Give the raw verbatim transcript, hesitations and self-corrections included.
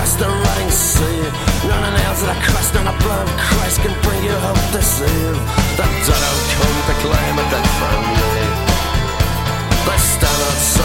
across the rotting sea. None of nails that are crushed on the blood of Christ can bring you hope to deceive. The dead will come to claim it dead from me. They stand outside